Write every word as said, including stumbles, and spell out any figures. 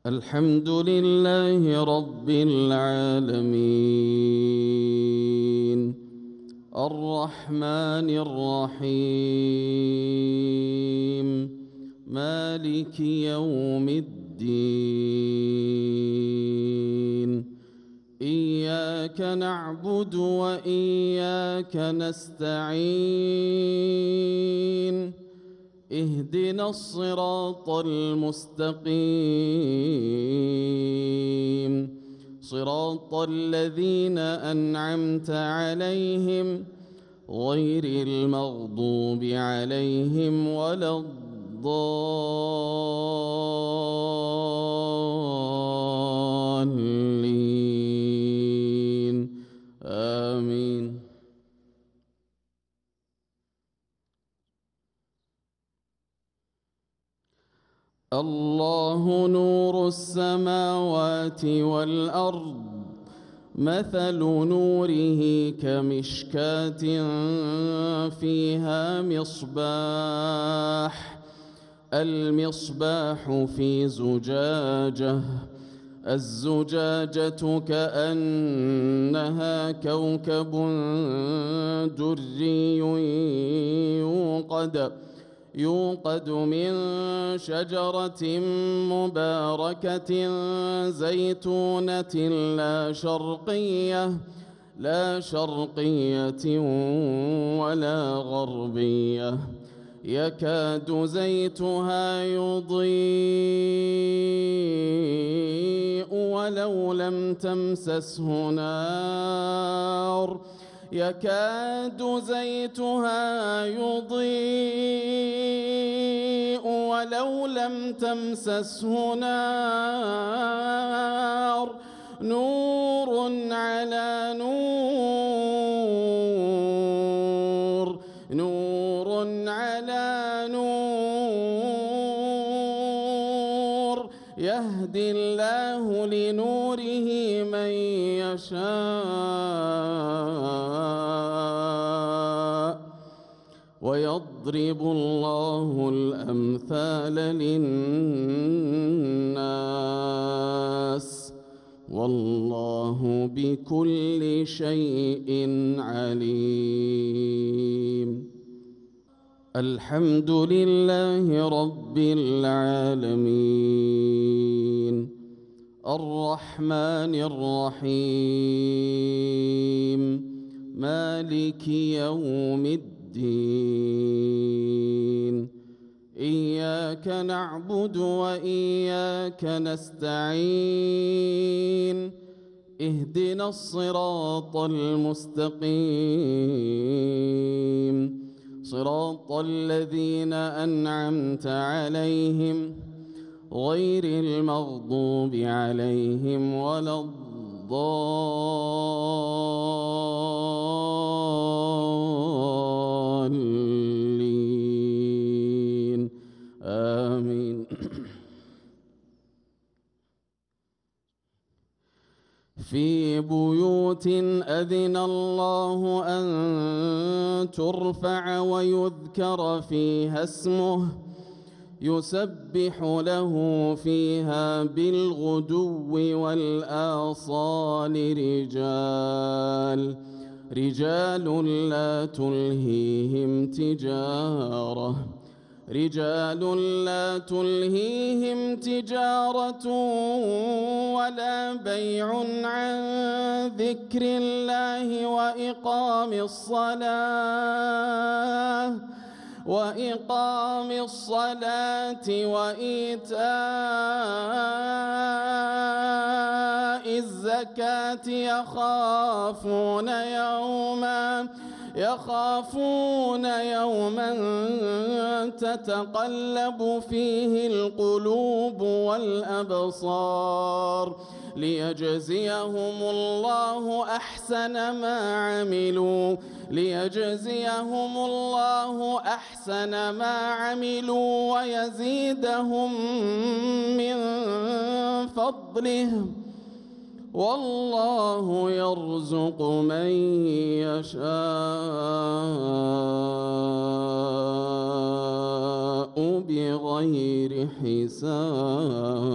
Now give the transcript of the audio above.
الحمد لله رب العالمين الرحمن الرحيم مالك يوم الدين إياك نعبد وإياك نستعين اهدنا الصراط المستقيم صراط الذين أنعمت عليهم غير المغضوب عليهم ولا الضالين آمين. الله نور السماوات والأرض مثل نوره كمشكاة فيها مصباح المصباح في زجاجة الزجاجة كأنها كوكب دري يوقد يوقد من شجرة مباركة زيتونة لا شرقية لا شرقية ولا غربية يكاد زيتها يضيء ولو لم تمسسه نار يكاد زيتها يضيء ولو لم تمسسه نار نور على نور نور على نور يهدي الله لنوره من يشاء ويضرب الله الأمثال للناس والله بكل شيء عليم. الحمد لله رب العالمين الرحمن الرحيم مالك يوم الدين إياك نعبد وإياك نستعين اهدنا الصراط المستقيم صراط الذين أنعمت عليهم غير المغضوب عليهم ولا الضالين آمين. في بيوت أذن الله أن ترفع ويذكر فيها اسمه يسبح له فيها بالغدو والآصال رجال رجال لا تلهيهم تجارة رجال لا تلهيهم تجارة ولا بيع عن ذكر الله وإقام الصلاة وإقام الصلاة وإيتاء الزكاة يخافون يوما يخافون يوما تتقلب فيه القلوب والأبصار ليجزيهم الله أحسن ما عملوا ليجزيهم الله أحسن ما عملوا ويزيدهم من فضله والله يرزق من يشاء بغير حساب.